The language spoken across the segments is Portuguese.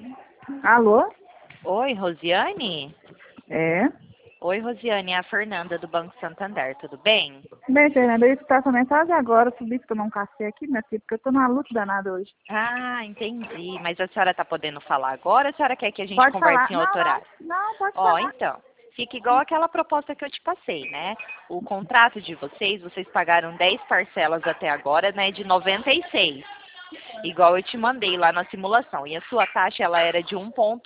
Alô? Oi, Rosiane? É. Oi, Rosiane, é a Fernanda do Banco Santander, tudo bem? Bem, Fernanda, eu ia escutar sua mensagem agora. Eu subi pra tomar um café aqui, minha filha, porque eu tô numa luta danada hoje. Ah, entendi. Mas a senhora está podendo falar agora ou a senhora quer que a gente Pode converse falar. em Não, outro horário? não, pode Ó, falar. então, fica igual aquela proposta que eu te passei, né? O contrato de vocês pagaram 10 parcelas até agora, né, de 96, igual eu te mandei lá na simulação. E a sua taxa, ela era de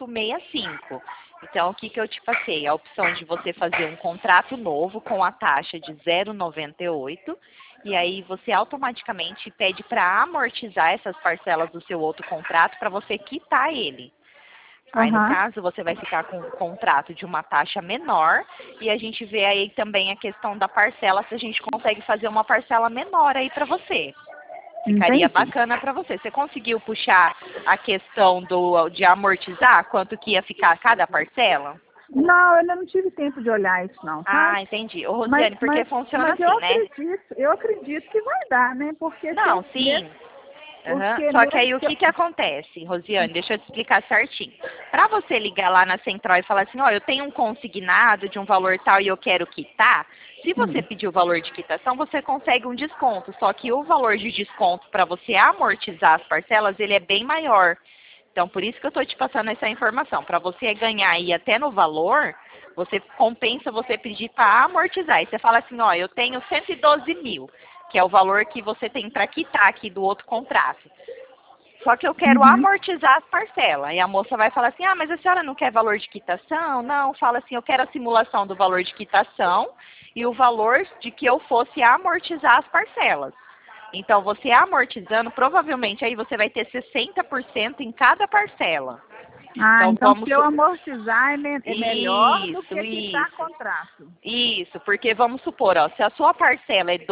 1,65. Então, o que que eu te passei? A opção de você fazer um contrato novo com a taxa de 0,98, e aí você automaticamente pede para amortizar essas parcelas do seu outro contrato para você quitar ele. Aí, no Aham. caso, você vai ficar com um contrato de uma taxa menor e a gente vê aí também a questão da parcela, se a gente consegue fazer uma parcela menor aí para você. Ficaria Entendi. bacana para você. Você conseguiu puxar a questão de amortizar? Quanto que ia ficar cada parcela? Não, eu ainda não tive tempo de olhar isso não, sabe? Ah, entendi. Ô, Mas, Rosiane, porque mas, funciona mas eu assim, né? acredito que vai dar, né? Porque Não, sim. Aham. porque Só que aí mesmo o que que acontece, Rosiane? Deixa eu te explicar certinho. Para você ligar lá na central e falar assim, ó, eu tenho um consignado de um valor tal e eu quero quitar, se você pedir o valor de quitação, você consegue um desconto. Só que o valor de desconto para você amortizar as parcelas, ele é bem maior. Então, por isso que eu estou te passando essa informação. Para você ganhar aí até no valor, você compensa você pedir para amortizar. E você fala assim, ó, eu tenho 112 mil, que é o valor que você tem para quitar aqui do outro contrato. Só que eu quero Uhum. amortizar as parcelas. E a moça vai falar assim, ah, mas a senhora não quer valor de quitação? Não, fala assim, eu quero a simulação do valor de quitação e o valor de que eu fosse amortizar as parcelas. Então, você amortizando, provavelmente aí você vai ter 60% em cada parcela. Ah, Então, então vamos... se eu amortizar é melhor do Isso, que quitar isso. contrato. Isso, porque vamos supor, ó, se a sua parcela é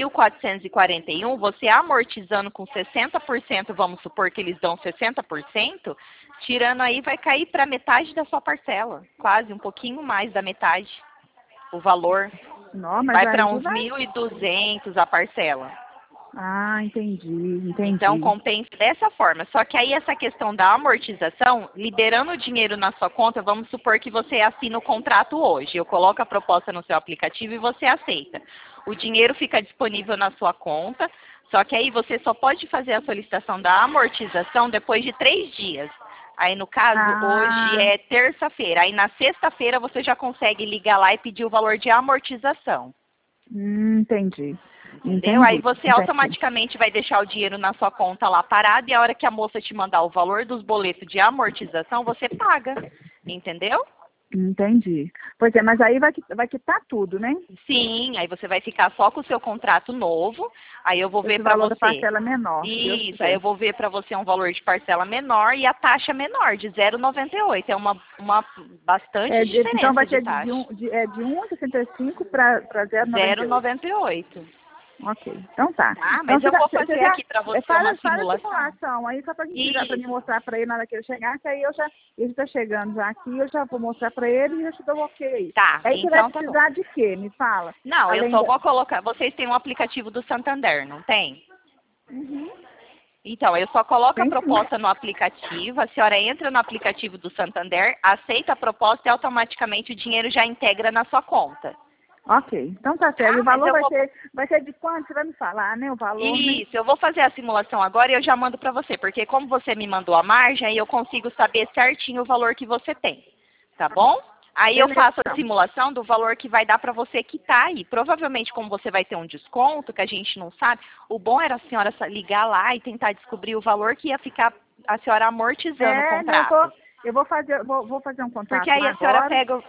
2.441, você amortizando com 60%, vamos supor que eles dão 60%, tirando aí vai cair para metade da sua parcela, quase um pouquinho mais da metade, o valor. Não, mas Vai para aí uns vai. 1.200 a parcela. Ah, entendi, Então, entendi. compensa dessa forma. Só que aí essa questão da amortização, liberando o dinheiro na sua conta, vamos supor que você assina o contrato hoje. Eu coloco a proposta no seu aplicativo e você aceita. O dinheiro fica disponível na sua conta, só que aí você só pode fazer a solicitação da amortização depois de 3 dias. Aí, no caso, hoje Ah, é terça-feira. Aí, na sexta-feira, você já consegue ligar lá e pedir o valor de amortização. entendi. Entendeu? Aí Entendi, você entendi. automaticamente vai deixar o dinheiro na sua conta lá parado e a hora que a moça te mandar o valor dos boletos de amortização, você paga. Entendeu? Entendi. Pois é, mas aí vai quitar tudo, né? Sim, aí você vai ficar só com o seu contrato novo. Aí eu vou ver Esse para valor da você. parcela menor, se Deus Isso, aí eu quiser. vou ver para você um valor de parcela menor e a taxa menor, de 0,98. É uma bastante Então diferença vai de ser de, taxa. de 1,65 para 0,98. 0,98. Ok, então tá. Tá? Então Mas eu vou fazer já aqui para você uma faz a simulação. simulação aí só pra gente para me Isso. mostrar para ele na hora que ele chegar, que aí ele está chegando já aqui, eu já vou mostrar para ele e eu te dou o ok aí. Tá, Aí você vai então tá bom. precisar de quê? Me fala. Não, eu Além só da. vou colocar. Vocês têm um aplicativo do Santander, não tem? Uhum. Então, eu só coloco a Tem sim. proposta no aplicativo, a senhora entra no aplicativo do Santander, aceita a proposta e automaticamente o dinheiro já integra na sua conta. Ok, então tá certo. E Tá? o Mas valor eu vou. vai ser de quanto? Você vai me falar, né? O valor, né? Isso, eu vou fazer a simulação agora e eu já mando para você, porque como você me mandou a margem, aí eu consigo saber certinho o valor que você tem. Tá bom? Aí eu Beleza, faço a então. simulação do valor que vai dar para você quitar aí. Provavelmente, como você vai ter um desconto, que a gente não sabe, o bom era a senhora ligar lá e tentar descobrir o valor que ia ficar a senhora amortizando o contrato. Eu vou fazer um Porque contato aí lá a senhora agora. pega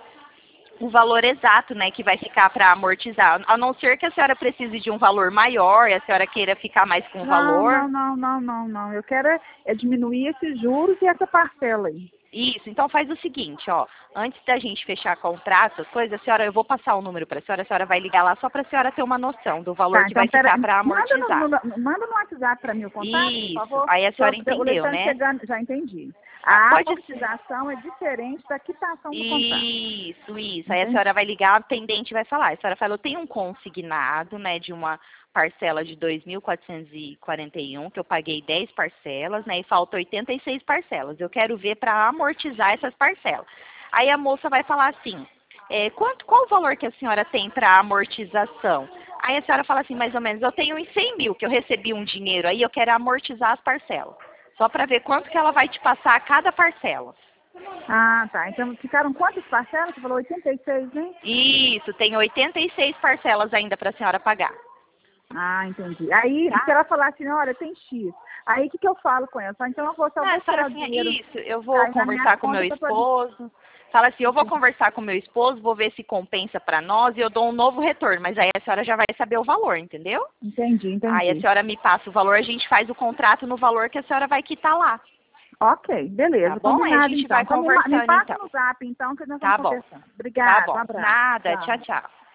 o valor exato, né, que vai ficar para amortizar. A não ser que a senhora precise de um valor maior e a senhora queira ficar mais com o Não, valor. não, não, não, não, não. Eu quero é diminuir esses juros e essa parcela aí. Isso, então faz o seguinte, ó, antes da gente fechar contrato, as coisas, a senhora, eu vou passar o número para a senhora vai ligar lá só para a senhora ter uma noção do valor Tá, que então vai pera, ficar para amortizar. manda no WhatsApp para mim o contato, por Isso, favor. aí a senhora O entendeu, Alexandre né? chegando, já entendi. Ah, A pode ser. amortização é diferente da quitação do contrato. Isso. Aí a Entendi. senhora vai ligar, a atendente vai falar. A senhora fala, eu tenho um consignado, né, de uma parcela de 2.441, que eu paguei 10 parcelas, né? E falta 86 parcelas. Eu quero ver para amortizar essas parcelas. Aí a moça vai falar assim, qual o valor que a senhora tem para amortização? Aí a senhora fala assim, mais ou menos, eu tenho uns 100 mil, que eu recebi um dinheiro aí, eu quero amortizar as parcelas. Só para ver quanto que ela vai te passar a cada parcela. Ah, tá. Então ficaram quantas parcelas? Você falou 86, né? Isso, tem 86 parcelas ainda para a senhora pagar. Ah, entendi. Aí, Tá? se ela falar assim, olha, tem X. Aí, o que eu falo com ela? Fala, então, eu vou só Não, a tirar senhora o assim, dinheiro. isso, eu vou Cai na minha conversar com meu conta pra poder... esposo. Fala assim, eu vou conversar com meu esposo, vou ver se compensa para nós e eu dou um novo retorno. Mas aí a senhora já vai saber o valor, entendeu? Entendi. Aí a senhora me passa o valor, a gente faz o contrato no valor que a senhora vai quitar lá. Ok, beleza. Tá bom? Aí a Combinado, gente então. vai Então, me conversando, passa então. no zap, então, que nós Tá vamos bom. conversando. Tá Obrigada, um bom. abraço. Nada. Tchau. Tchau, tchau.